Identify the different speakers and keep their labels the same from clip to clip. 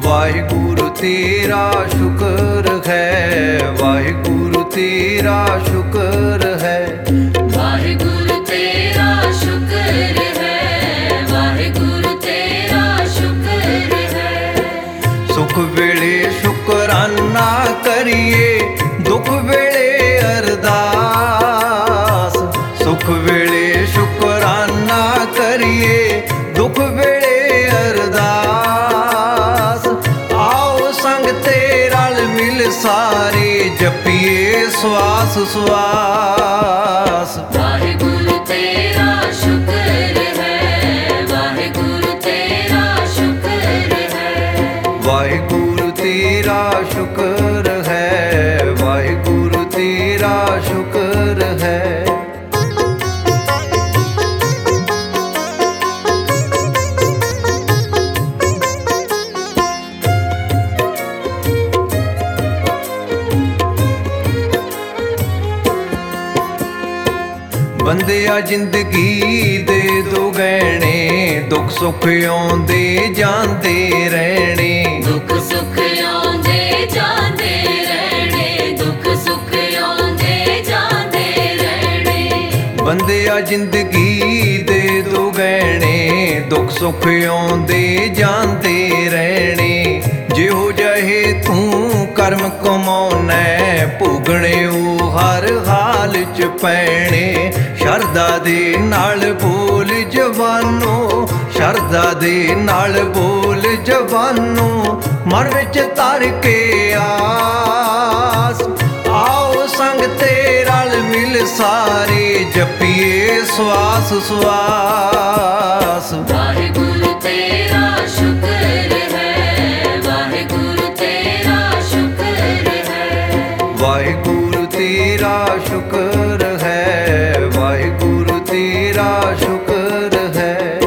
Speaker 1: ਵਾਹਿਗੁਰੂ ਤੇਰਾ ਸ਼ੁਕਰ ਹੈ, ਵਾਹਿਗੁਰੂ ਤੇਰਾ ਸ਼ੁਕਰ ਹੈ।
Speaker 2: ਵਾਹਿਗੁਰੂ ਤੇਰਾ ਸ਼ੁਕਰ ਹੈ, ਵਾਹਿਗੁਰੂ ਤੇਰਾ ਸ਼ੁਕਰ ਹੈ।
Speaker 1: ਸੁਖ ਵੇਲੇ ਸ਼ੁਕਰਾਨਾ ਕਰੀਏ, ਦੁੱਖ ਵੇਲੇ ਅਰਦਾਸ। ਸੁਖ ਵੇਲੇ ਸ਼ੁਕਰਾਨਾ ਕਰੀਏ, ਦੁੱਖ ਵੇਲੇ ਅਰਦਾਸ। ਆਓ ਸੰਗ ਤੇ ਰਲ ਮਿਲ ਸਾਰੇ, ਜਪੀਏ ਸਵਾਸ ਸਵਾਸ।
Speaker 2: ਵਾਹਿਗੁਰੂ ਤੇਰਾ ਸ਼ੁਕਰ ਹੈ, ਵਾਹਿਗੁਰੂ ਤੇਰਾ ਸ਼ੁਕਰ ਹੈ।
Speaker 1: ਵਾਹਿਗੁਰੂ ਤੇਰਾ ਸ਼ੁਕਰ ਹੈ, ਵਾਹਿਗੁਰੂ ਤੇਰਾ ਸ਼ੁਕਰ ਹੈ। ਬੰਦਿਆ ਜ਼ਿੰਦਗੀ ਦੇ ਦੋ ਗਹਿਣੇ, ਦੁੱਖ ਸੁੱਖ ਆਉਂਦੇ ਜਾਂਦੇ ਰਹਿਣੇ।
Speaker 2: ਦੁੱਖ ਸੁੱਖ ਆਉਂਦੇ ਜਾਂਦੇ ਰਹਿਣੇ, ਦੁੱਖ ਸੁੱਖ ਆਉਂਦੇ ਜਾਂਦੇ ਰਹਿਣੇ।
Speaker 1: ਬੰਦਿਆ ਜ਼ਿੰਦਗੀ ਦੇ ਦੋ ਗਹਿਣੇ, ਦੁੱਖ ਸੁੱਖ ਆਉਂਦੇ ਜਾਂਦੇ ਰਹਿਣੇ। ਜਿਹੋ ਜਿਹੇ ਤੂੰ ਕਰਮ ਕਮਾਉਣੈ, ਭੋਗਣੇ ਉਹ ਹਰ ਹਾਲ ਚ ਪੈਣੇ। ਸ਼ਰਧਾ ਦੇ ਨਾਲ ਬੋਲ ਜਵਾਨੋ, ਸ਼ਰਧਾ ਦੇ ਨਾਲ ਬੋਲ ਜਵਾਨੋ। ਮਨ ਵਿੱਚ ਧਰ ਕੇ ਆਸ, ਆਓ ਸੰਗ ਤੇ ਰਲ ਮਿਲ ਸਾਰੇ, ਜਪੀਏ ਸਵਾਸ ਸਵਾਸ।
Speaker 2: ਵਾਹਿਗੁਰੂ ਤੇਰਾ ਸ਼ੁਕਰ ਹੈ, ਵਾਹਿਗੁਰੂ ਤੇਰਾ ਸ਼ੁਕਰ ਹੈ।
Speaker 1: ਵਾਹਿਗੁਰੂ ਤੇਰਾ ਸ਼ੁਕਰ ਹੈ, ਵਾਹਿਗੁਰੂ ਤੇਰਾ ਸ਼ੁਕਰ ਹੈ।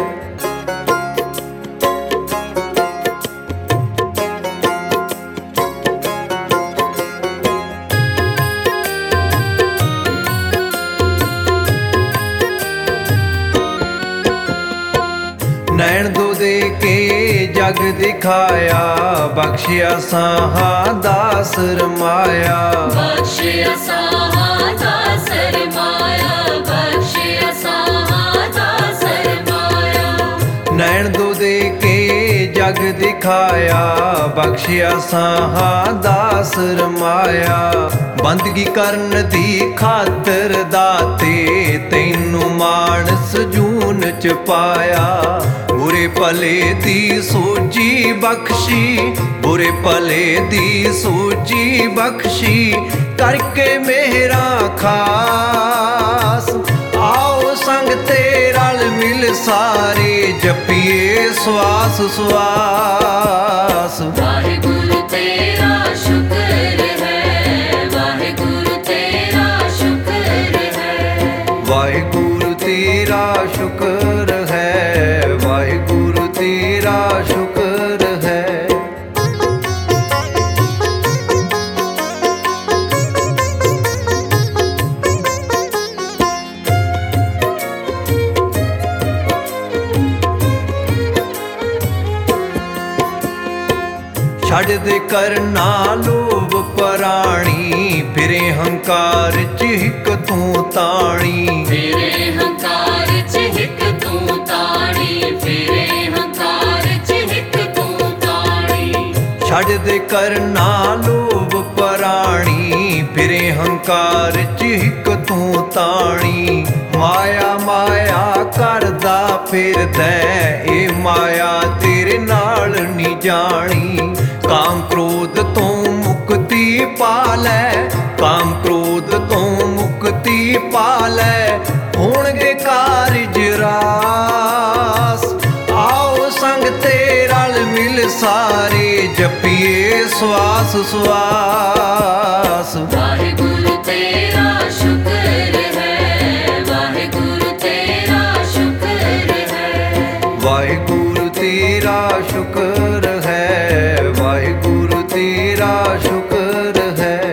Speaker 1: ਨੈਣ ਦੋ ਦੇ ਕੇ ਜਗ ਦਿਖਾਇਆ, ਬਖਸ਼ਿਆ ਸਾਹਾਂ ਦਾ ਸਰਮਾਇਆ।
Speaker 2: ਬਖਸ਼ਿਆ ਸਾਹਾਂ ਦਾ ਸਰਮਾਇਆ, ਬਖਸ਼ਿਆ ਸਾਹਾਂ ਦਾ ਸਰਮਾਇਆ।
Speaker 1: ਨੈਣ ਦੋ ਦੇ ਕੇ ਜਗ ਦਿਖਾਇਆ, ਬਖਸ਼ਿਆ ਸਾਹਾਂ ਦਾ ਸਰਮਾਇਆ। ਬੰਦਗੀ ਕਰਨ ਦੀ ਖਾਤਰ ਦਾਤੇ, ਤੈਨੂੰ ਮਾਨਸ ਜੂਨ ਚ ਪਾਇਆ। ਬੁਰੇ ਭਲੇ ਦੀ ਸੋਝੀ ਬਖਸ਼ੀ, ਬੁਰੇ ਭਲੇ ਦੀ ਸੋਝੀ ਬਖਸ਼ੀ, ਕਰਕੇ ਮੇਰਾ ਖਾਸ। ਆਓ ਸੰਗ ਤੇ ਰਲ ਮਿਲ ਸਾਰੇ, ਜਪੀਏ ਸਵਾਸ ਸਵਾਸ।
Speaker 2: ਵਾਹਿਗੁਰੂ ਤੇਰਾ ਸ਼ੁਕਰ ਹੈ, ਵਾਹਿਗੁਰੂ ਤੇਰਾ ਸ਼ੁਕਰ ਹੈ।
Speaker 1: ਵਾਹਿਗੁਰੂ ਤੇਰਾ ਸ਼ੁਕਰ ਹੈ, ਵਾਹਿਗੁਰੂ ਤੇਰਾ ਸ਼ੁਕਰ ਹੈ। ਛੱਡ ਦੇ ਕਰਨਾ ਲੋਭ ਪਰਾਣੀ, ਫਿਰੇ ਹੰਕਾਰ ਚ ਹਿੱਕ ਤੂੰ ਤਾਣੀ।
Speaker 2: ਫਿਰੇ ਹੰਕਾਰ ਚ ਹਿੱਕ ਤੂੰ ਤਾਣੀ, ਫਿਰੇ ਹੰਕਾਰ ਚ ਹਿੱਕ ਤੂੰ ਤਾਣੀ।
Speaker 1: ਛੱਡ ਦੇ ਕਰਨਾ ਲੋਭ ਪਰਾਣੀ, ਫਿਰੇ ਹੰਕਾਰ ਚ ਹਿੱਕ ਤੂੰ ਤਾਣੀ। ਮਾਇਆ ਮਾਇਆ ਕਰਦਾ ਫਿਰਦੈ, ਇਹ ਮਾਇਆ ਤੇਰੇ ਨਾਲ ਨੀ ਜਾਣੀ। ਕਾਮ ਕ੍ਰੋਧ ਤੋਂ ਮੁਕਤੀ ਪਾ ਲੈ, ਕਾਮ ਕ੍ਰੋਧ ਤੋਂ ਮੁਕਤੀ ਪਾ ਲੈ। ਹੋਣਗੇ ਕਾਰਜ ਰਾਸ, ਆਓ ਸੰਗ ਤੇ ਰਲ ਮਿਲ ਸਾਰੇ, ਜਪੀਏ ਸਵਾਸ ਸਵਾਸ।
Speaker 2: ਵਾਹਿਗੁਰੂ ਤੇਰਾ ਸ਼ੁਕਰ ਹੈ, ਵਾਹਿਗੁਰੂ ਤੇਰਾ ਸ਼ੁਕਰ ਹੈ।
Speaker 1: ਵਾਹਿਗੁਰੂ ਤੇਰਾ ਸ਼ੁਕਰ ਹੈ, ਵਾਹਿਗੁਰੂ ਤੇਰਾ ਸ਼ੁਕਰ ਹੈ।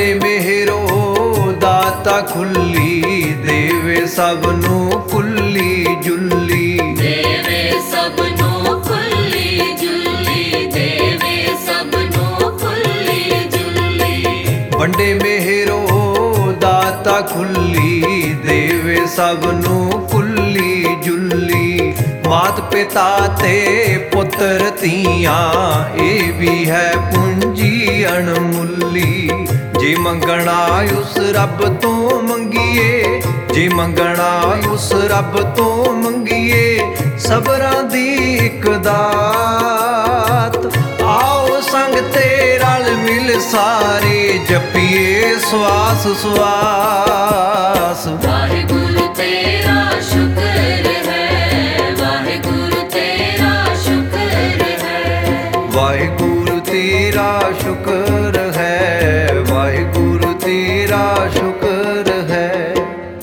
Speaker 1: ਵੰਡੇ ਮਿਹਰੋ ਦਾਤਾ ਖੁੱਲੀ, ਦੇਵੇ ਸਭ ਨੂੰ ਖੁੱਲੀ ਜੁੱਲੀ।
Speaker 2: ਦੇਵੇ ਸਭ ਨੂੰ ਖੁੱਲੀ ਜੁੱਲੀ, ਦੇਵੇ ਸਭ ਨੂੰ ਖੁੱਲੀ ਜੁੱਲੀ।
Speaker 1: ਵੰਡੇ ਮਿਹਰੋ ਦਾਤਾ ਖੁੱਲੀ, ਦੇਵੇ ਸਭ ਨੂੰ ਖੁੱਲੀ ਜੁੱਲੀ। ਮਾਤ ਪਿਤਾ ਤੇ ਪੁੱਤਰ ਧੀਆਂ, ਇਹ ਵੀ ਹੈ ਪੂੰਜੀ ਅਣਮੁੱਲੀ। ਜੇ ਮੰਗਣਾ ਉਸ ਰੱਬ ਤੋਂ ਮੰਗੀਏ, ਜੇ ਮੰਗਣਾ ਉਸ ਰੱਬ ਤੋਂ ਮੰਗੀਏ, ਸਬਰਾਂ ਦੀ ਇੱਕ ਦਾਤ। ਆਓ ਸੰਗ ਤੇ ਰਲ ਮਿਲ ਸਾਰੇ, ਜਪੀਏ ਸਵਾਸ ਸਵਾਸ।
Speaker 2: ਵਾਹਿਗੁਰੂ ਤੇਰਾ ਸ਼ੁਕਰ ਹੈ, ਵਾਹਿਗੁਰੂ ਤੇਰਾ ਸ਼ੁਕਰ ਹੈ।
Speaker 1: ਵਾਹਿਗੁਰੂ ਤੇਰਾ ਸ਼ੁਕਰ ਹੈ, ਵਾਹਿਗੁਰੂ ਤੇਰਾ ਸ਼ੁਕਰ ਹੈ।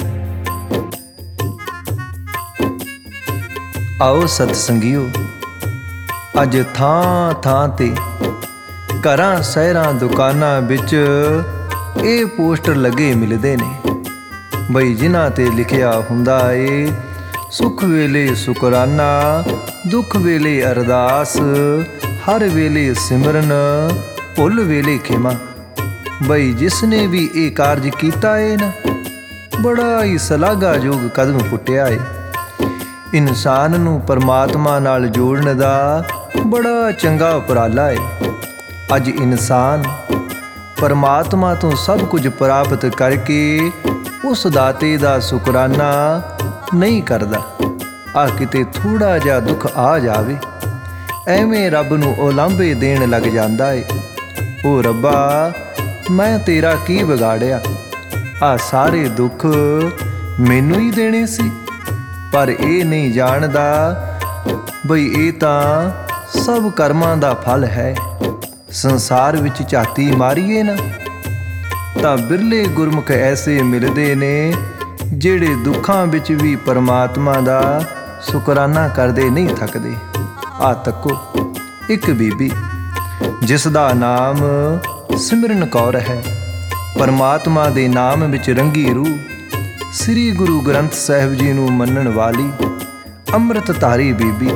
Speaker 1: ਆਓ ਸਤ ਸੰਗੀਓ, ਅੱਜ ਥਾਂ ਥਾਂ ਤੇ ਘਰਾਂ ਸ਼ਹਿਰਾਂ ਦੁਕਾਨਾਂ ਵਿੱਚ ਇਹ ਪੋਸਟਰ ਲੱਗੇ ਮਿਲਦੇ ਨੇ ਬਈ ਜਿਨ੍ਹਾਂ ਤੇ ਲਿਖਿਆ ਹੁੰਦਾ ਏ, ਸੁੱਖ ਵੇਲੇ ਸ਼ੁਕਰਾਨਾ, ਦੁੱਖ ਵੇਲੇ ਅਰਦਾਸ, ਹਰ ਵੇਲੇ ਸਿਮਰਨ, ਭੁੱਲ ਵੇਲੇ ਖਿਮਾ। ਬਈ ਜਿਸ ਨੇ ਵੀ ਇਹ ਕਾਰਜ ਕੀਤਾ ਏ ਨਾ, ਬੜਾ ਹੀ ਸ਼ਲਾਘਾਯੋਗ ਕਦਮ ਪੁੱਟਿਆ ਏ। ਇਨਸਾਨ ਨੂੰ ਪਰਮਾਤਮਾ ਨਾਲ ਜੋੜਨ ਦਾ ਬੜਾ ਚੰਗਾ ਉਪਰਾਲਾ ਏ। ਅੱਜ ਇਨਸਾਨ ਪਰਮਾਤਮਾ ਤੋਂ ਸਭ ਕੁਝ ਪ੍ਰਾਪਤ ਕਰਕੇ ਉਸ ਦਾਤੇ ਦਾ ਸ਼ੁਕਰਾਨਾ ਨਹੀਂ ਕਰਦਾ। ਆ ਕਿਤੇ ਥੋੜਾ ਜਿਹਾ ਦੁੱਖ ਆ ਜਾਵੇ, ਐਵੇਂ ਰੱਬ ਨੂੰ ਉਲਾਂਭੇ ਦੇਣ ਲੱਗ ਜਾਂਦਾ ਏ। ਉਹ ਰੱਬਾ, ਮੈਂ ਤੇਰਾ ਕੀ ਵਿਗਾੜਿਆ, ਆ ਸਾਰੇ ਦੁੱਖ ਮੈਨੂੰ ਹੀ ਦੇਣੇ ਸੀ। ਪਰ ਇਹ ਨਹੀਂ ਜਾਣਦਾ ਬਈ ਇਹ ਤਾਂ ਸਭ ਕਰਮਾਂ ਦਾ ਫਲ ਹੈ। ਸੰਸਾਰ ਵਿੱਚ ਝਾਤੀ ਮਾਰੀਏ ਨਾ ਤਾਂ ਬਿਰਲੇ ਗੁਰਮੁਖ ਐਸੇ ਮਿਲਦੇ ਨੇ ਜਿਹੜੇ ਦੁੱਖਾਂ ਵਿੱਚ ਵੀ ਪਰਮਾਤਮਾ ਦਾ ਸ਼ੁਕਰਾਨਾ ਕਰਦੇ ਨਹੀਂ ਥੱਕਦੇ। ਆ ਤੱਕੋ ਇੱਕ ਬੀਬੀ ਜਿਸ ਦਾ ਨਾਮ ਸਿਮਰਨ ਕੌਰ ਹੈ, ਪਰਮਾਤਮਾ ਦੇ ਨਾਮ ਵਿੱਚ ਰੰਗੀ ਰੂਹ, ਸ੍ਰੀ ਗੁਰੂ ਗ੍ਰੰਥ ਸਾਹਿਬ ਜੀ ਨੂੰ ਮੰਨਣ ਵਾਲੀ ਅੰਮ੍ਰਿਤਧਾਰੀ ਬੀਬੀ।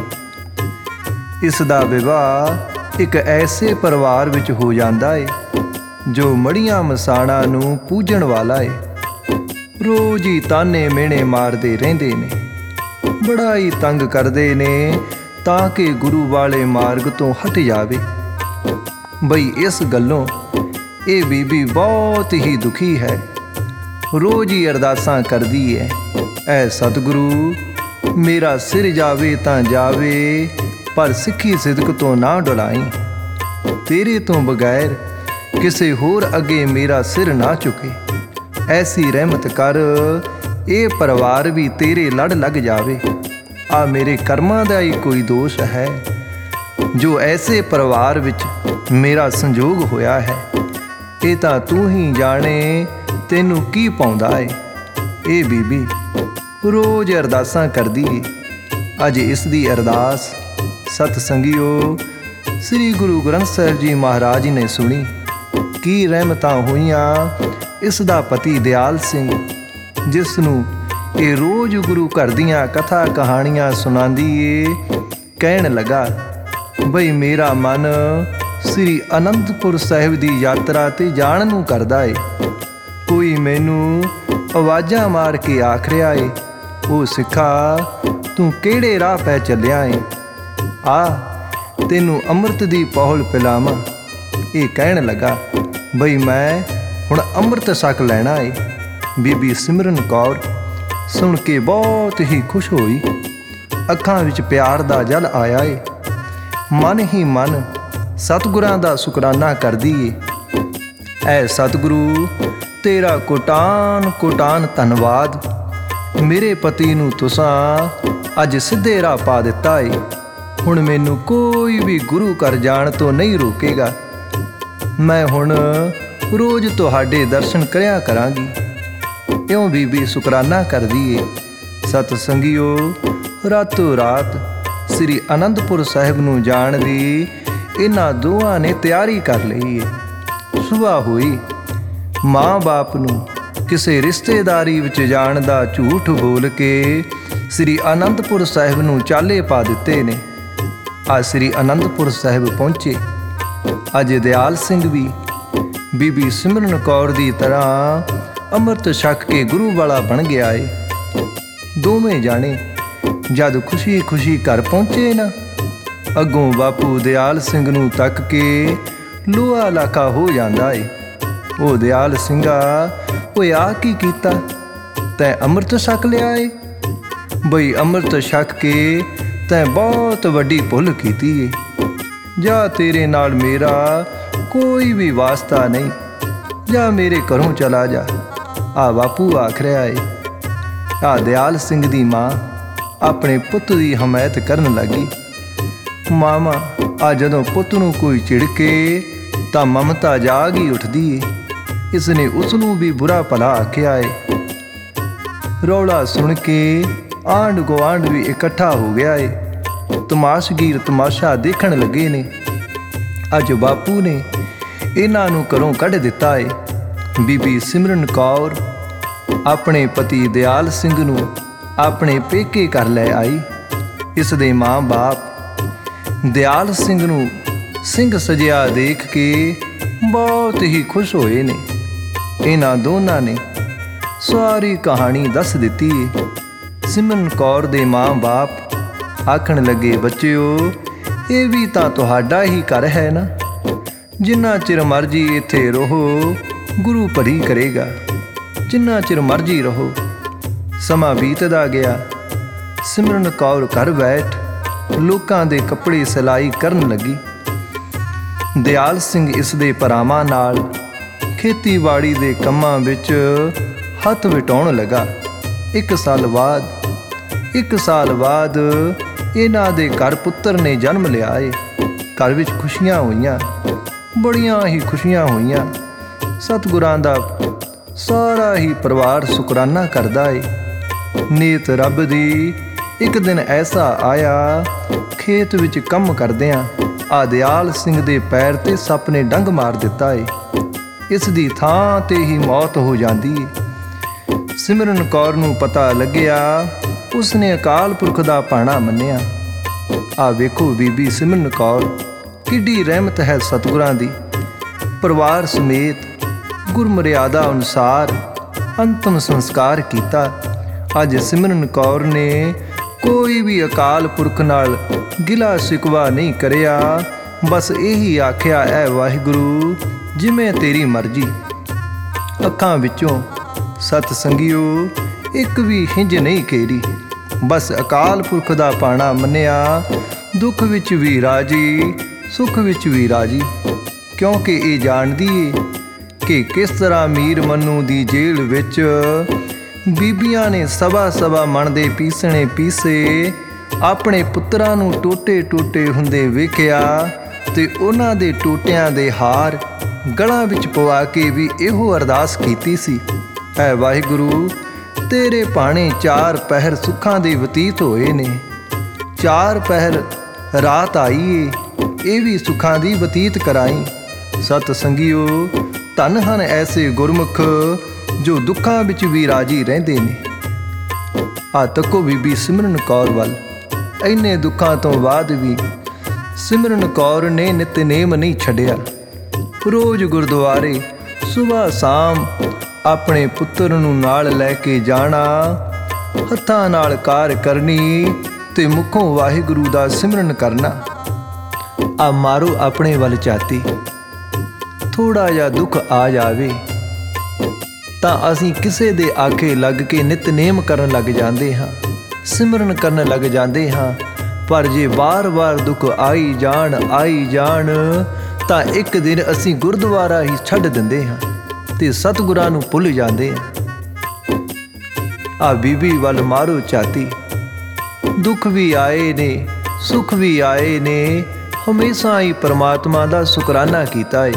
Speaker 1: ਇਸ ਦਾ ਵਿਵਾਹ ਇੱਕ ਐਸੇ ਪਰਿਵਾਰ ਵਿੱਚ ਹੋ ਜਾਂਦਾ ਏ ਜੋ ਮੜੀਆਂ ਮਸਾਣਾ ਨੂੰ ਪੂਜਣ ਵਾਲਾ ਏ। ਰੋਜ਼ ਹੀ ਤਾਨੇ ਮਿਹਣੇ ਮਾਰਦੇ ਰਹਿੰਦੇ ਨੇ, ਬੜਾ ਹੀ ਤੰਗ ਕਰਦੇ ਨੇ ਤਾਂ ਕਿ ਗੁਰੂ ਵਾਲੇ ਮਾਰਗ ਤੋਂ ਹਟ ਜਾਵੇ। ਬਈ ਇਸ ਗੱਲੋਂ ਇਹ ਬੀਬੀ ਬਹੁਤ ਹੀ ਦੁਖੀ ਹੈ। ਰੋਜ਼ ਹੀ ਅਰਦਾਸਾਂ ਕਰਦੀ ਹੈ, ਐ ਸਤਿਗੁਰੂ, ਮੇਰਾ ਸਿਰ ਜਾਵੇ ਤਾਂ ਜਾਵੇ, ਪਰ ਸਿੱਖੀ ਸਿਦਕ ਤੋਂ ਨਾ ਡੁਲਾਈ। ਤੇਰੇ ਤੋਂ ਬਗੈਰ ਕਿਸੇ ਹੋਰ ਅੱਗੇ ਮੇਰਾ ਸਿਰ ਨਾ ਝੁਕੇ। ਐਸੀ ਰਹਿਮਤ ਕਰ, ਇਹ ਪਰਿਵਾਰ ਵੀ ਤੇਰੇ ਲੜ ਲੱਗ ਜਾਵੇ। ਆ ਮੇਰੇ ਕਰਮਾਂ ਦਾ ਹੀ ਕੋਈ ਦੋਸ਼ ਹੈ ਜੋ ਐਸੇ ਪਰਿਵਾਰ ਵਿੱਚ ਮੇਰਾ ਸੰਜੋਗ ਹੋਇਆ ਹੈ। ਇਹ ਤਾਂ ਤੂੰ ਹੀ ਜਾਣੇ ਤੈਨੂੰ ਕੀ ਪਾਉਂਦਾ ਏ। ਇਹ ਬੀਬੀ ਰੋਜ਼ ਅਰਦਾਸਾਂ ਕਰਦੀ ਏ। ਅੱਜ ਇਸ ਦੀ ਅਰਦਾਸ ਸਤ ਸੰਗੀਓ ਸ੍ਰੀ ਗੁਰੂ ਗ੍ਰੰਥ ਸਾਹਿਬ ਜੀ ਮਹਾਰਾਜ ਨੇ ਸੁਣੀ। ਕੀ ਰਹਿਮਤਾਂ ਹੋਈਆਂ ਇਸ ਦਾ ਪਤੀ ਦਿਆਲ ਸਿੰਘ, ਜਿਸ ਨੂੰ ਇਹ ਰੋਜ਼ ਗੁਰੂ ਘਰ ਦੀਆਂ ਕਥਾ ਕਹਾਣੀਆਂ ਸੁਣਾਉਂਦੀ ਏ। ਕਹਿਣ ਲੱਗਾ, ਬਈ ਮੇਰਾ ਮਨ ਸ੍ਰੀ ਅਨੰਦਪੁਰ ਸਾਹਿਬ ਦੀ ਯਾਤਰਾ ਤੇ ਜਾਣ ਨੂੰ ਕਰਦਾ ਏ। ਕੋਈ ਮੈਨੂੰ ਆਵਾਜ਼ਾਂ ਮਾਰ ਕੇ ਆਖ ਰਿਹਾ ਏ, ਉਹ ਸਿੱਖਾ, ਤੂੰ ਕਿਹੜੇ ਰਾਹ ਪੈ ਚੱਲਿਆ ਏ, ਆ ਤੈਨੂੰ ਅੰਮ੍ਰਿਤ ਦੀ ਪੌਲ ਪਿਲਾਵਾਂ। ਇਹ ਕਹਿਣ ਲੱਗਾ, ਬਈ ਮੈਂ ਹੁਣ ਅੰਮ੍ਰਿਤ ਛਕ ਲੈਣਾ ਏ। ਬੀਬੀ ਸਿਮਰਨ ਕੌਰ ਸੁਣ ਕੇ ਬਹੁਤ ਹੀ ਖੁਸ਼ ਹੋਈ। ਅੱਖਾਂ ਵਿੱਚ ਪਿਆਰ ਦਾ ਜਲ ਆਇਆ ਏ। ਮਨ ਹੀ ਮਨ ਸਤਿਗੁਰਾਂ ਦਾ ਸ਼ੁਕਰਾਨਾ ਕਰਦੀ ਏ। ਐ ਸਤਿਗੁਰੂ, ਤੇਰਾ ਕੋਟਾਨ ਕੋਟਾਨ ਧੰਨਵਾਦ। ਮੇਰੇ ਪਤੀ ਨੂੰ ਤੁਸਾਂ ਅੱਜ ਸਿੱਧੇ ਰਾਹ ਪਾ ਦਿੱਤਾ ਏ। ਹੁਣ ਮੈਨੂੰ ਕੋਈ ਵੀ ਗੁਰੂ ਘਰ ਜਾਣ ਤੋਂ ਨਹੀਂ ਰੋਕੇਗਾ। ਮੈਂ ਹੁਣ ਰੋਜ਼ ਤੁਹਾਡੇ ਦਰਸ਼ਨ ਕਰਿਆ ਕਰਾਂਗੀ। ਇਉਂ ਬੀਬੀ ਸ਼ੁਕਰਾਨਾ ਕਰਦੀ ਏ। ਸਤ ਸੰਗੀਓ, ਰਾਤੋਂ ਰਾਤ ਸ੍ਰੀ ਅਨੰਦਪੁਰ ਸਾਹਿਬ ਨੂੰ ਜਾਣ ਦੀ ਇਹਨਾਂ ਦੋਹਾਂ ਨੇ ਤਿਆਰੀ ਕਰ ਲਈ ਏ। ਸੁਬਾਹ ਹੋਈ, ਮਾਂ ਬਾਪ ਨੂੰ ਕਿਸੇ ਰਿਸ਼ਤੇਦਾਰੀ ਵਿੱਚ ਜਾਣ ਦਾ ਝੂਠ ਬੋਲ ਕੇ ਸ੍ਰੀ ਅਨੰਦਪੁਰ ਸਾਹਿਬ ਨੂੰ ਚਾਲੇ ਪਾ ਦਿੱਤੇ ਨੇ। ਆ ਸ੍ਰੀ ਅਨੰਦਪੁਰ ਸਾਹਿਬ ਪਹੁੰਚੇ। ਅੱਜ ਦਿਆਲ ਸਿੰਘ ਵੀ ਬੀਬੀ ਸਿਮਰਨ ਕੌਰ ਦੀ ਤਰ੍ਹਾਂ ਅੰਮ੍ਰਿਤ ਛਕ ਕੇ ਗੁਰੂ ਵਾਲਾ ਬਣ ਗਿਆ ਏ। ਦੋਵੇਂ ਜਾਣੇ ਜਦ ਖੁਸ਼ੀ ਖੁਸ਼ੀ ਘਰ ਪਹੁੰਚੇ ਨਾ, ਅੱਗੋਂ ਬਾਪੂ ਦਿਆਲ ਸਿੰਘ ਨੂੰ ਤੱਕ ਕੇ ਲੋਹਾ ਲਾਕਾ ਹੋ ਜਾਂਦਾ ਏ। ਉਹ ਦਿਆਲ ਸਿੰਘਾ, ਓਏ ਆ ਕੀ ਕੀਤਾ? ਤੈਂ ਅੰਮ੍ਰਿਤ ਛਕ ਲਿਆ ਏ? ਬਈ ਅੰਮ੍ਰਿਤ ਛਕ ਕੇ ਤੈਂ ਬਹੁਤ ਵੱਡੀ ਭੁੱਲ ਕੀਤੀ ਏ। ਜਾ ਤੇਰੇ ਨਾਲ ਮੇਰਾ ਕੋਈ ਵੀ ਵਾਸਤਾ ਨਹੀਂ, ਜਾ ਮੇਰੇ ਘਰੋਂ ਚਲਾ ਜਾ। ਆ ਬਾਪੂ ਆਖ ਰਿਹਾ ਏ। ਆ ਦਿਆਲ ਸਿੰਘ ਦੀ ਮਾਂ ਆਪਣੇ ਪੁੱਤ ਦੀ ਹਮਾਇਤ ਕਰਨ ਲੱਗੀ। ਮਾਵਾਂ ਆ ਜਦੋਂ ਪੁੱਤ ਨੂੰ ਕੋਈ ਝਿੜਕੇ ਤਾਂ ਮਮਤਾ ਜਾਗ ਹੀ ਉੱਠਦੀ ਏ। ਇਸ ਨੇ ਉਸ ਨੂੰ ਵੀ ਬੁਰਾ ਭਲਾ ਆਖਿਆ ਏ। ਰੌਲਾ ਸੁਣ ਕੇ ਆਂਢ ਗੁਆਂਢ ਵੀ ਇਕੱਠਾ ਹੋ ਗਿਆ ਏ। ਤਮਾਸ਼ਗੀਰ ਤਮਾਸ਼ਾ ਦੇਖਣ ਲੱਗੇ ਨੇ। ਅੱਜ ਬਾਪੂ ਨੇ ਇਹਨਾਂ ਨੂੰ ਘਰੋਂ ਕੱਢ ਦਿੱਤਾ ਏ। ਬੀਬੀ ਸਿਮਰਨ ਕੌਰ ਆਪਣੇ ਪਤੀ ਦਿਆਲ ਸਿੰਘ ਨੂੰ ਆਪਣੇ ਪੇਕੇ ਘਰ ਲੈ ਆਈ। ਇਸ ਦੇ ਮਾਂ ਬਾਪ ਦਿਆਲ ਸਿੰਘ ਨੂੰ ਸਿੰਘ ਸਜਿਆ ਦੇਖ ਕੇ ਬਹੁਤ ਹੀ ਖੁਸ਼ ਹੋਏ ਨੇ। ਇਹਨਾਂ ਦੋਨਾਂ ਨੇ ਸਾਰੀ ਕਹਾਣੀ ਦੱਸ ਦਿੱਤੀ ਏ। ਸਿਮਰਨ ਕੌਰ ਦੇ ਮਾਂ ਬਾਪ ਆਖਣ ਲੱਗੇ, ਬੱਚਿਓ ਇਹ ਵੀ ਤਾਂ ਤੁਹਾਡਾ ਹੀ ਘਰ ਹੈ ਨਾ, ਜਿੰਨਾ ਚਿਰ ਮਰਜੀ ਇੱਥੇ ਰਹੋ ਗੁਰੂ ਭਲੀ ਕਰੇਗਾ, ਜਿੰਨਾ ਚਿਰ ਮਰਜੀ ਰਹੋ। ਸਮਾਂ ਬੀਤਦਾ ਗਿਆ। ਸਿਮਰਨ ਕੌਰ ਘਰ ਬੈਠ ਲੋਕਾਂ ਦੇ ਕੱਪੜੇ ਸਿਲਾਈ ਕਰਨ ਲੱਗੀ। ਦਿਆਲ ਸਿੰਘ ਇਸ ਦੇ ਭਰਾਵਾਂ ਨਾਲ ਖੇਤੀਬਾੜੀ ਦੇ ਕੰਮਾਂ ਵਿੱਚ ਹੱਥ ਵਟਾਉਣ ਲੱਗਾ। ਇੱਕ ਸਾਲ ਬਾਅਦ ਇਹਨਾਂ ਦੇ ਘਰ ਪੁੱਤਰ ਨੇ ਜਨਮ ਲਿਆ ਏ। ਘਰ ਵਿੱਚ ਖੁਸ਼ੀਆਂ ਹੋਈਆਂ, ਬੜੀਆਂ ਹੀ ਖੁਸ਼ੀਆਂ ਹੋਈਆਂ। ਸਤਿਗੁਰਾਂ ਦਾ ਸਾਰਾ ਹੀ ਪਰਿਵਾਰ ਸ਼ੁਕਰਾਨਾ ਕਰਦਾ ਏ। ਨੀਤ ਰੱਬ ਦੀ ਇੱਕ ਦਿਨ ਐਸਾ ਆਇਆ, ਖੇਤ ਵਿੱਚ ਕੰਮ ਕਰਦਿਆਂ ਆ ਦਿਆਲ ਸਿੰਘ ਦੇ ਪੈਰ ਤੇ ਸੱਪ ਨੇ ਡੰਗ ਮਾਰ ਦਿੱਤਾ ਏ। ਇਸ ਦੀ ਥਾਂ ਤੇ ਹੀ ਮੌਤ ਹੋ ਜਾਂਦੀ ਏ। ਸਿਮਰਨ ਕੌਰ ਨੂੰ ਪਤਾ ਲੱਗਿਆ। ਉਸਨੇ ਅਕਾਲ ਪੁਰਖ ਦਾ ਭਾਣਾ ਮੰਨਿਆ। ਆ ਵੇਖੋ ਬੀਬੀ ਸਿਮਰਨ ਕੌਰ ਕਿੱਡੀ ਰਹਿਮਤ ਹੈ ਸਤਿਗੁਰਾਂ ਦੀ। ਪਰਿਵਾਰ ਸਮੇਤ ਗੁਰਮਰਿਆਦਾ ਅਨੁਸਾਰ ਅੰਤਮ ਸੰਸਕਾਰ ਕੀਤਾ। ਅੱਜ ਸਿਮਰਨ ਕੌਰ ਨੇ ਕੋਈ ਵੀ ਅਕਾਲ ਪੁਰਖ ਨਾਲ ਗਿਲਾ ਸ਼ਿਕਵਾ ਨਹੀਂ ਕਰਿਆ। ਬਸ ਇਹੀ ਆਖਿਆ, ਐ ਵਾਹਿਗੁਰੂ ਜਿਵੇਂ ਤੇਰੀ ਮਰਜ਼ੀ। ਅੱਖਾਂ ਵਿੱਚੋਂ ਸਤ ਸੰਗਿਓ ਇੱਕ ਵੀ ਹਿੰਜ ਨਹੀਂ ਘੇਰੀ। ਬਸ ਅਕਾਲ ਪੁਰਖ ਦਾ ਭਾਣਾ ਮੰਨਿਆ। ਦੁੱਖ ਵਿੱਚ ਵੀ ਰਾਜੀ, ਸੁੱਖ ਵਿੱਚ ਵੀ ਰਾਜੀ, ਕਿਉਂਕਿ ਇਹ ਜਾਣਦੀ ਏ ਕਿ ਕਿਸ ਤਰ੍ਹਾਂ ਮੀਰ ਮਨੂੰ ਦੀ ਜੇਲ੍ਹ ਵਿੱਚ ਬੀਬੀਆਂ ਨੇ ਸਵਾ ਮਣ ਦੇ ਪੀਸਣੇ ਪੀਸੇ ਆਪਣੇ ਪੁੱਤਰਾਂ ਨੂੰ ਟੋਟੇ ਟੋਟੇ ਹੁੰਦੇ ਵੇਖਿਆ ਤੇ ਉਹਨਾਂ ਦੇ ਟੋਟਿਆਂ ਦੇ ਹਾਰ ਗਲਾਂ ਵਿੱਚ ਪਵਾ ਕੇ ਵੀ ਇਹੋ ਅਰਦਾਸ ਕੀਤੀ ਸੀ, ਐ ਵਾਹਿਗੁਰੂ ਤੇਰੇ ਭਾਣੇ 4 ਪਹਿਰ ਸੁੱਖਾਂ ਦੇ ਬਤੀਤ ਹੋਏ ਨੇ। 4 ਪਹਿਰ ਰਾਤ ਆਈ ਏ, ਇਹ ਵੀ ਸੁੱਖਾਂ ਦੀ ਬਤੀਤ ਕਰਾਈ। ਸਤ ਸੰਗਿਓ ਧੰਨ ਹਨ ਐਸੇ ਗੁਰਮੁਖ ਜੋ ਦੁੱਖਾਂ ਵਿੱਚ ਵੀ ਰਾਜੀ ਰਹਿੰਦੇ ਨੇ। ਆ ਤੱਕੋ ਬੀਬੀ ਸਿਮਰਨ ਕੌਰ ਵੱਲ। ਇੰਨੇ ਦੁੱਖਾਂ ਤੋਂ ਬਾਅਦ ਵੀ ਸਿਮਰਨ ਕੌਰ ਨੇ ਨਿਤਨੇਮ ਨਹੀਂ ਛੱਡਿਆ। ਰੋਜ਼ ਗੁਰਦੁਆਰੇ ਸੁਬਾਹ ਸ਼ਾਮ ਆਪਣੇ ਪੁੱਤਰ ਨੂੰ ਨਾਲ ਲੈ ਕੇ ਜਾਣਾ, ਹੱਥਾਂ ਨਾਲ ਕਾਰ ਕਰਨੀ ਤੇ ਮੁਖੋਂ ਵਾਹਿਗੁਰੂ ਦਾ ਸਿਮਰਨ ਕਰਨਾ। ਆ ਮਾਰੋ ਆਪਣੇ ਵੱਲ ਝਾਤੀ। ਥੋੜਾ ਜਿਹਾ ਦੁੱਖ ਆ ਜਾਵੇ ਤਾਂ ਅਸੀਂ ਕਿਸੇ ਦੇ ਆਖੇ ਲੱਗ ਕੇ ਨਿਤਨੇਮ ਕਰਨ ਲੱਗ ਜਾਂਦੇ ਹਾਂ, ਸਿਮਰਨ ਕਰਨ ਲੱਗ ਜਾਂਦੇ ਹਾਂ। ਪਰ ਜੇ ਵਾਰ-ਵਾਰ ਦੁੱਖ ਆਈ ਜਾਣ ਤਾਂ ਇੱਕ ਦਿਨ ਅਸੀਂ ਗੁਰਦੁਆਰਾ ਹੀ ਛੱਡ ਦਿੰਦੇ ਹਾਂ ਤੇ ਸਤਿਗੁਰਾਂ ਨੂੰ ਭੁੱਲ ਜਾਂਦੇ ਹਾਂ। ਆ ਬੀਬੀ ਵੱਲ ਮਾਰੋ ਝਾਤੀ। ਦੁੱਖ ਵੀ ਆਏ ਨੇ, ਸੁੱਖ ਵੀ ਆਏ ਨੇ, ਹਮੇਸ਼ਾ ਹੀ ਪਰਮਾਤਮਾ ਦਾ ਸ਼ੁਕਰਾਨਾ ਕੀਤਾ ਏ।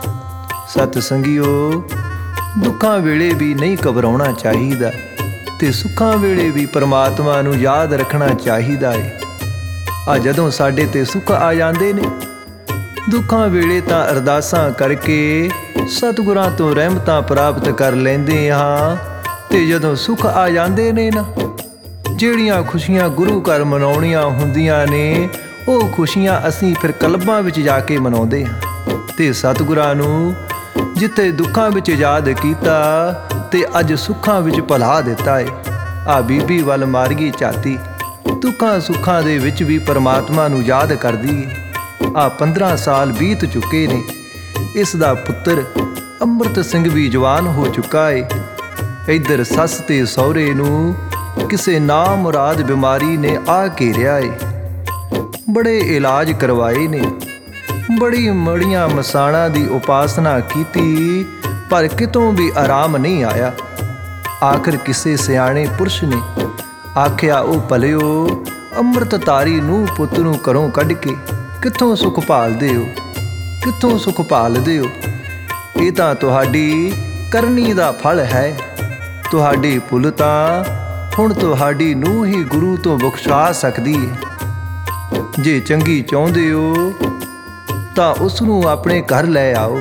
Speaker 1: ਸਤ ਸੰਗਿਓ ਦੁੱਖਾਂ ਵੇਲੇ ਵੀ ਨਹੀਂ ਘਬਰਾਉਣਾ ਚਾਹੀਦਾ ਤੇ ਸੁੱਖਾਂ ਵੇਲੇ ਵੀ ਪਰਮਾਤਮਾ ਨੂੰ ਯਾਦ ਰੱਖਣਾ ਚਾਹੀਦਾ ਏ। ਆ ਜਦੋਂ ਸਾਡੇ ਤੇ ਸੁੱਖ ਆ ਜਾਂਦੇ ਨੇ, ਦੁੱਖਾਂ ਵੇਲੇ ਤਾਂ ਅਰਦਾਸਾਂ ਕਰਕੇ ਸਤਿਗੁਰਾਂ ਤੋਂ ਰਹਿਮਤਾਂ ਪ੍ਰਾਪਤ ਕਰ ਲੈਂਦੇ ਹਾਂ, ਤੇ ਜਦੋਂ ਸੁੱਖ ਆ ਜਾਂਦੇ ਨੇ ਨਾ, ਜਿਹੜੀਆਂ ਖੁਸ਼ੀਆਂ ਗੁਰੂ ਘਰ ਮਨਾਉਣੀਆਂ ਹੁੰਦੀਆਂ ਨੇ, ਉਹ ਖੁਸ਼ੀਆਂ ਅਸੀਂ ਫਿਰ ਕਲਬਾਂ ਵਿੱਚ ਜਾ ਕੇ ਮਨਾਉਂਦੇ ਹਾਂ। ਤੇ ਸਤਿਗੁਰਾਂ ਨੂੰ ਜਿੱਥੇ ਦੁੱਖਾਂ ਵਿੱਚ ਯਾਦ ਕੀਤਾ ਤੇ ਅੱਜ ਸੁੱਖਾਂ ਵਿੱਚ ਭੁਲਾ ਦਿੱਤਾ ਏ। ਆ ਬੀਬੀ ਵੱਲ ਮਾਰੀਏ ਝਾਤੀ, ਦੁੱਖਾਂ ਸੁੱਖਾਂ ਦੇ ਵਿੱਚ ਵੀ ਪਰਮਾਤਮਾ ਨੂੰ ਯਾਦ ਕਰਦੀ ਏ। ਆ 15 ਸਾਲ ਬੀਤ ਚੁੱਕੇ ਨੇ, ਇਸ ਦਾ ਪੁੱਤਰ ਅੰਮ੍ਰਿਤ ਸਿੰਘ ਵੀ ਜਵਾਨ ਹੋ ਚੁੱਕਾ ਏ। ਇੱਧਰ ਸੱਸ ਤੇ ਸਹੁਰੇ ਨੂੰ ਕਿਸੇ ਨਾਮੁਰਾਦ ਬਿਮਾਰੀ ਨੇ ਆ ਘੇਰਿਆ ਏ। ਬੜੇ ਇਲਾਜ ਕਰਵਾਏ ਨੇ, ਬੜੀ ਮੜੀਆਂ ਮਸਾਣਾਂ ਦੀ ਉਪਾਸਨਾ ਕੀਤੀ, ਪਰ ਕਿਤੋਂ ਵੀ ਆਰਾਮ ਨਹੀਂ ਆਇਆ। ਆਖਰ ਕਿਸੇ ਸਿਆਣੇ ਪੁਰਸ਼ ਨੇ ਆਖਿਆ, ਉਹ ਭਲਿਓ, ਅੰਮ੍ਰਿਤਧਾਰੀ ਨੂੰ ਪੁੱਤ ਨੂੰ ਘਰੋਂ ਕੱਢ ਕੇ ਕਿੱਥੋਂ ਸੁੱਖ ਭਾਲਦੇ ਹੋ, ਕਿੱਥੋਂ ਸੁੱਖ ਭਾਲਦੇ ਹੋ? ਇਹ ਤਾਂ ਤੁਹਾਡੀ ਕਰਨੀ ਦਾ ਫਲ ਹੈ। ਤੁਹਾਡੀ ਭੁੱਲ ਤਾਂ ਹੁਣ ਤੁਹਾਡੀ ਨੂੰਹ ਹੀ ਗੁਰੂ ਤੋਂ ਬਖਸ਼ਾ ਸਕਦੀ ਹੈ। ਜੇ ਚੰਗੀ ਚਾਹੁੰਦੇ ਹੋ ਤਾਂ ਉਸ ਨੂੰ ਆਪਣੇ ਘਰ ਲੈ ਆਓ।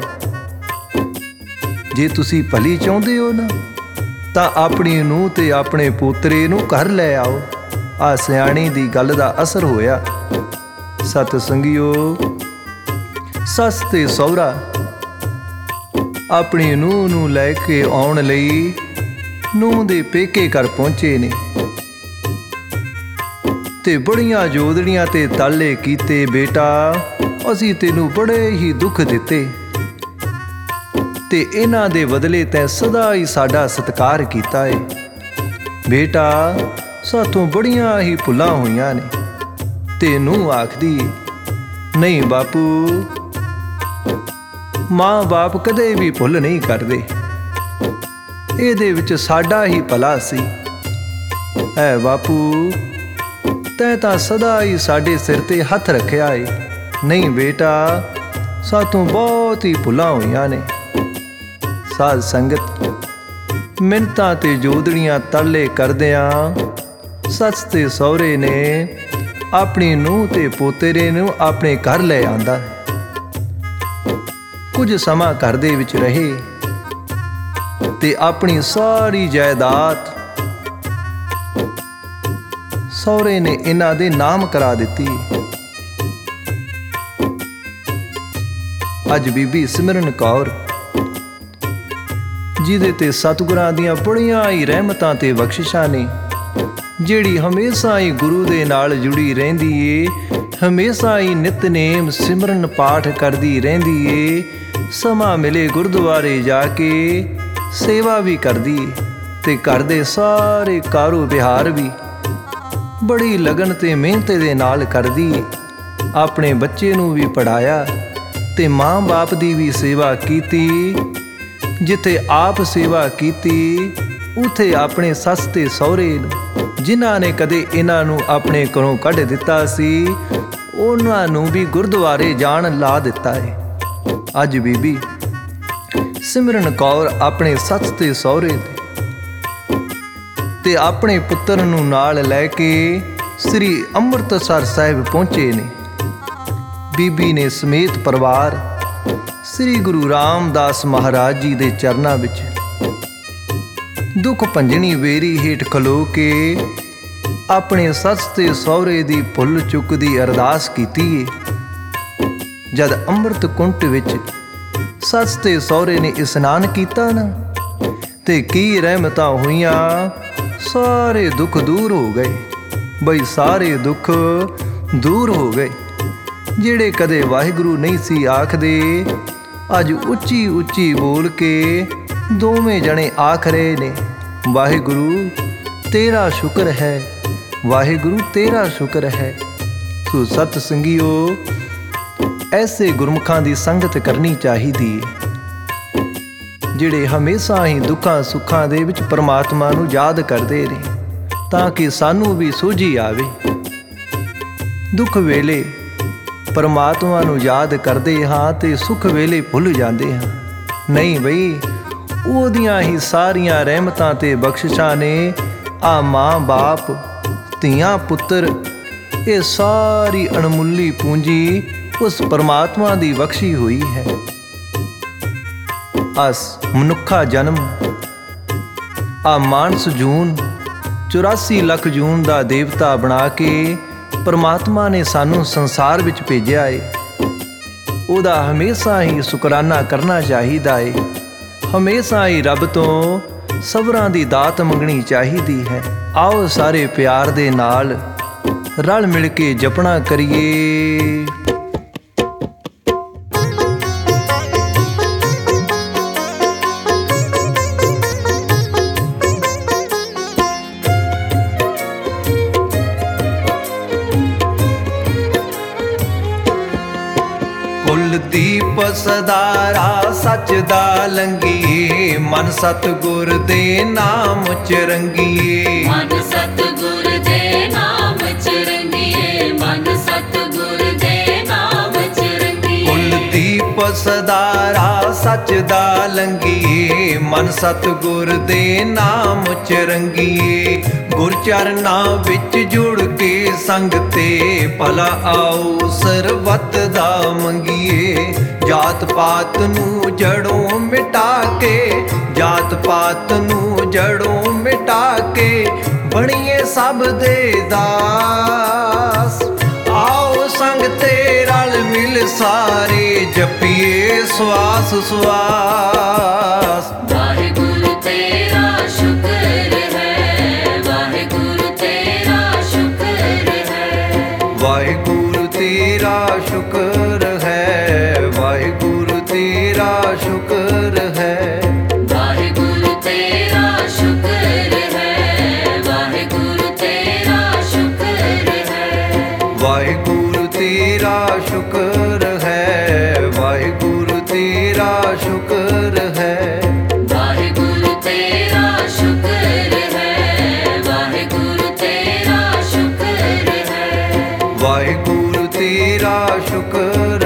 Speaker 1: ਜੇ ਤੁਸੀਂ ਭਲੀ ਚਾਹੁੰਦੇ ਹੋ ਨਾ, ਤਾਂ ਆਪਣੀ ਨੂੰਹ ਤੇ ਆਪਣੇ ਪੋਤਰੇ ਨੂੰ ਘਰ ਲੈ ਆਓ। ਆ ਸਿਆਣੀ ਦੀ ਗੱਲ ਦਾ ਅਸਰ ਹੋਇਆ। ਸਤ ਸੰਗਿਓ, ਸੱਸ ਤੇ ਸਹੁਰਾ ਆਪਣੀ ਨੂੰਹ ਨੂੰ ਲੈ ਕੇ ਆਉਣ ਲਈ ਨੂੰਹ ਦੇ ਪੇਕੇ ਘਰ ਪਹੁੰਚੇ ਨੇ, ਤੇ ਬੜੀਆਂ ਜੋਦੜੀਆਂ ਤੇ ਤਾਲੇ ਕੀਤੇ। ਬੇਟਾ, ਅਸੀਂ ਤੈਨੂੰ ਬੜੇ ਹੀ ਦੁੱਖ ਦਿੱਤੇ, ਤੇ ਇਹਨਾਂ ਦੇ ਬਦਲੇ ਤੈਂ ਸਦਾ ਹੀ ਸਾਡਾ ਸਤਿਕਾਰ ਕੀਤਾ ਏ। ਬੇਟਾ, ਸਾਥੋਂ ਬੜੀਆਂ ਹੀ ਭੁੱਲਾਂ ਹੋਈਆਂ ਨੇ। ਤੇ ਨੂੰਹ ਆਖਦੀ, ਨਹੀਂ ਬਾਪੂ, ਮਾਂ ਬਾਪ ਕਦੇ ਵੀ ਭੁੱਲ ਨਹੀਂ ਕਰਦੇ, ਇਹਦੇ ਵਿੱਚ ਸਾਡਾ ਹੀ ਭਲਾ ਸੀ। ਐ ਬਾਪੂ, ਤੈਂ ਤਾਂ ਸਦਾ ਹੀ ਸਾਡੇ ਸਿਰ ਤੇ ਹੱਥ ਰੱਖਿਆ ਏ। ਨਹੀਂ ਬੇਟਾ, ਸਾਥੋਂ ਬਹੁਤ ਹੀ ਭੁੱਲਾਂ ਹੋਈਆਂ ਨੇ। ਸਾਧ ਸੰਗਤ ਮਿੰਨਤਾਂ ਤੇ ਜੋਦੜੀਆਂ ਤਰਲੇ ਕਰਦਿਆਂ ਸੱਸ ਤੇ ਸਹੁਰੇ ਨੇ ਆਪਣੀ ਨੂੰਹ ਤੇ ਪੋਤਰੇ ਨੂੰ ਆਪਣੇ ਘਰ ਲੈ ਆਂਦਾ। ਕੁਝ ਸਮਾਂ ਘਰ ਦੇ ਵਿੱਚ ਰਹੇ ਤੇ ਆਪਣੀ ਸਾਰੀ ਜਾਇਦਾਦ ਸਹੁਰੇ ਨੇ ਇਹਨਾਂ ਦੇ ਨਾਮ ਕਰਾ ਦਿੱਤੀ। ਅੱਜ ਬੀਬੀ ਸਿਮਰਨ ਕੌਰ, ਜਿਹਦੇ ਤੇ ਸਤਿਗੁਰਾਂ ਦੀਆਂ ਬੜੀਆਂ ਹੀ ਰਹਿਮਤਾਂ ਤੇ ਬਖਸ਼ਿਸ਼ਾਂ ਨੇ, ਜਿਹੜੀ ਹਮੇਸ਼ਾ ਹੀ ਗੁਰੂ ਦੇ ਨਾਲ ਜੁੜੀ ਰਹਿੰਦੀ ਏ, ਹਮੇਸ਼ਾ ਹੀ ਨਿਤਨੇਮ ਸਿਮਰਨ ਪਾਠ ਕਰਦੀ ਰਹਿੰਦੀ ਏ, ਸਮਾਂ ਮਿਲੇ ਗੁਰਦੁਆਰੇ ਜਾ ਕੇ ਸੇਵਾ ਵੀ ਕਰਦੀ ਏ, ਤੇ ਘਰ ਦੇ ਸਾਰੇ ਕਾਰੋ ਵਿਹਾਰ ਵੀ ਬੜੀ ਲਗਨ ਤੇ ਮਿਹਨਤ ਦੇ ਨਾਲ ਕਰਦੀ ਏ। ਆਪਣੇ ਬੱਚੇ ਨੂੰ ਵੀ ਪੜ੍ਹਾਇਆ ਤੇ ਮਾਂ ਬਾਪ ਦੀ ਵੀ ਸੇਵਾ ਕੀਤੀ। ਜਿੱਥੇ ਆਪ ਸੇਵਾ ਕੀਤੀ, ਉੱਥੇ ਆਪਣੇ ਸੱਸ ਤੇ ਸਹੁਰੇ ਨੂੰ, ਜਿਨ੍ਹਾਂ ਨੇ ਕਦੇ ਇਹਨਾਂ ਨੂੰ ਆਪਣੇ ਘਰੋਂ ਕੱਢ ਦਿੱਤਾ ਸੀ, ਉਹਨਾਂ ਨੂੰ ਵੀ ਗੁਰਦੁਆਰੇ ਜਾਣ ਲਾ ਦਿੱਤਾ ਹੈ। ਅੱਜ ਬੀਬੀ ਸਿਮਰਨ ਕੌਰ ਆਪਣੇ ਸੱਸ ਤੇ ਸਹੁਰੇ ਤੇ ਆਪਣੇ ਪੁੱਤਰ ਨੂੰ ਨਾਲ ਲੈ ਕੇ ਸ੍ਰੀ ਅੰਮ੍ਰਿਤਸਰ ਸਾਹਿਬ ਪਹੁੰਚੇ ਨੇ। ਬੀਬੀ ਨੇ ਸਮੇਤ ਪਰਿਵਾਰ ਸ੍ਰੀ ਗੁਰੂ ਰਾਮਦਾਸ ਮਹਾਰਾਜ ਜੀ ਦੇ ਚਰਨਾਂ ਵਿੱਚ ਦੁੱਖ ਭੰਜਣੀ ਵੇਰੀ ਹੇਠ ਖਲੋ ਕੇ ਆਪਣੇ ਸੱਸ ਤੇ ਸਹੁਰੇ ਦੀ ਭੁੱਲ ਚੁੱਕ ਦੀ ਅਰਦਾਸ ਕੀਤੀ ਏ। ਜਦ ਅੰਮ੍ਰਿਤ ਕੁੰਟ ਵਿੱਚ ਸੱਸ ਤੇ ਸਹੁਰੇ ਨੇ ਇਸ਼ਨਾਨ ਕੀਤਾ ਨਾ, ਤੇ ਕੀ ਰਹਿਮਤਾਂ ਹੋਈਆਂ, ਸਾਰੇ ਦੁੱਖ ਦੂਰ ਹੋ ਗਏ। ਬਈ ਸਾਰੇ ਦੁੱਖ ਦੂਰ ਹੋ ਗਏ। ਜਿਹੜੇ ਕਦੇ ਵਾਹਿਗੁਰੂ ਨਹੀਂ ਸੀ ਆਖਦੇ, ਅੱਜ ਉੱਚੀ ਉੱਚੀ ਬੋਲ ਕੇ ਦੋਵੇਂ ਜਣੇ ਆਖ ਰਹੇ ਨੇ, ਵਾਹਿਗੁਰੂ ਤੇਰਾ ਸ਼ੁਕਰ ਹੈ, ਵਾਹਿਗੁਰੂ ਤੇਰਾ ਸ਼ੁਕਰ ਹੈ। ਸੋ ਸਤ ਸੰਗਿਓ, ਐਸੇ ਗੁਰਮੁਖਾਂ ਦੀ ਸੰਗਤ ਕਰਨੀ ਚਾਹੀਦੀ ਹੈ, ਜਿਹੜੇ ਹਮੇਸ਼ਾ ਹੀ ਦੁੱਖਾਂ ਸੁੱਖਾਂ ਦੇ ਵਿੱਚ ਪਰਮਾਤਮਾ ਨੂੰ ਯਾਦ ਕਰਦੇ ਨੇ, ਤਾਂ ਕਿ ਸਾਨੂੰ ਵੀ ਸੋਝੀ ਆਵੇ। ਦੁੱਖ ਵੇਲੇ ਪਰਮਾਤਮਾ ਨੂੰ ਯਾਦ ਕਰਦੇ ਹਾਂ ਤੇ ਸੁੱਖ ਵੇਲੇ ਭੁੱਲ ਜਾਂਦੇ ਹਾਂ। ਨਹੀਂ ਬਈ, ਉਹਦੀਆਂ ਹੀ ਸਾਰੀਆਂ ਰਹਿਮਤਾਂ ਤੇ ਬਖਸ਼ਿਸ਼ਾਂ ਨੇ। ਆ ਮਾਂ ਬਾਪ, ਧੀਆਂ ਪੁੱਤਰ, ਇਹ ਸਾਰੀ ਅਣਮੁੱਲੀ ਪੂੰਜੀ ਉਸ ਪਰਮਾਤਮਾ ਦੀ ਬਖਸ਼ੀ ਹੋਈ ਹੈ। ਅਸ ਮਨੁੱਖਾ ਜਨਮ ਆ ਮਾਨਸ ਜੂਨ 84 ਲੱਖ ਜੂਨ ਦਾ ਦੇਵਤਾ ਬਣਾ ਕੇ ਪਰਮਾਤਮਾ ਨੇ ਸਾਨੂੰ ਸੰਸਾਰ ਵਿੱਚ ਭੇਜਿਆ ਏ। ਉਹਦਾ ਹਮੇਸ਼ਾ ਹੀ ਸ਼ੁਕਰਾਨਾ ਕਰਨਾ ਚਾਹੀਦਾ ਏ। ਹਮੇਸ਼ਾ ਹੀ ਰੱਬ ਤੋਂ ਸਬਰਾਂ ਦੀ ਦਾਤ ਮੰਗਣੀ ਚਾਹੀਦੀ ਹੈ। ਆਓ ਸਾਰੇ ਪਿਆਰ ਦੇ ਨਾਲ ਰਲ ਮਿਲ ਕੇ ਜਪਣਾ ਕਰੀਏ। ਕੁਲਦੀਪ ਸਦਾਰਾ ਸੱਚ ਦਾ ਲੰਗੀਏ, ਮਨ ਸਤਿਗੁਰ ਦੇ ਨਾਮ ਚ ਰੰਗੀਏ।
Speaker 2: ਮਨ ਸਤਿਗੁਰ ਦੇ ਨਾਮ ਚ ਰੰਗੀਏ, ਮਨ ਸਤਿਗੁਰ ਦੇ ਨਾਮ ਚ ਰੰਗੀਏ।
Speaker 1: ਕੁਲਦੀਪ ਸਦਾਰਾ ਸੱਚ ਦਾ ਲੰਗੀਏ, ਮਨ ਸਤਿਗੁਰ ਦੇ ਨਾਮ ਚ ਰੰਗੀਏ। ਗੁਰ ਚਰਨਾਂ ਵਿੱਚ ਜੁੜ ਕੇ ਸੰਗ ਤੇ ਭਲਾ ਆਓ ਸਰਬੱਤ ਦਾ ਮੰਗੀਏ। ਜਾਤ ਪਾਤ ਨੂੰ ਜੜੋਂ ਮਿਟਾ ਕੇ, ਜਾਤ ਪਾਤ ਨੂੰ ਜੜੋਂ ਮਿਟਾ ਕੇ ਬਣੀਏ ਸਭ ਦੇ ਦਾਸ। ਆਓ ਸੰਗ ਤੇ ਰਲ ਮਿਲ ਸਾਰੇ ਜਪੀਏ ਸਵਾਸ ਸਵਾਸ।
Speaker 2: ਵਾਹਿਗੁਰੂ ਤੇਰਾ ਸ਼ੁਕਰ ਹੈ, ਵਾਹਿਗੁਰੂ ਤੇਰਾ ਸ਼ੁਕਰ ਹੈ।
Speaker 1: ਵਾਹਿਗੁਰੂ ਤੇਰਾ ਸ਼ੁਕਰ ਹੈ, ਵਾਹਿਗੁਰੂ ਤੇਰਾ ਸ਼ੁਕਰ ਹੈ।
Speaker 2: ਵਾਹਿਗੁਰੂ ਤੇਰਾ ਸ਼ੁਕਰ ਹੈ, ਵਾਹਿਗੁਰੂ ਤੇਰਾ ਸ਼ੁਕਰ ਹੈ।
Speaker 1: ਵਾਹਿਗੁਰੂ ਤੇਰਾ ਸ਼ੁਕਰ ਹੈ, ਵਾਹਿਗੁਰੂ ਤੇਰਾ ਸ਼ੁਕਰ ਹੈ।
Speaker 2: ਵਾਹਿਗੁਰੂ ਤੇਰਾ ਸ਼ੁਕਰ ਹੈ, ਵਾਹਿਗੁਰੂ ਤੇਰਾ ਸ਼ੁਕਰ ਹੈ।
Speaker 1: ਵਾਹਿਗੁਰੂ ਤੇਰਾ ਸ਼ੁਕਰ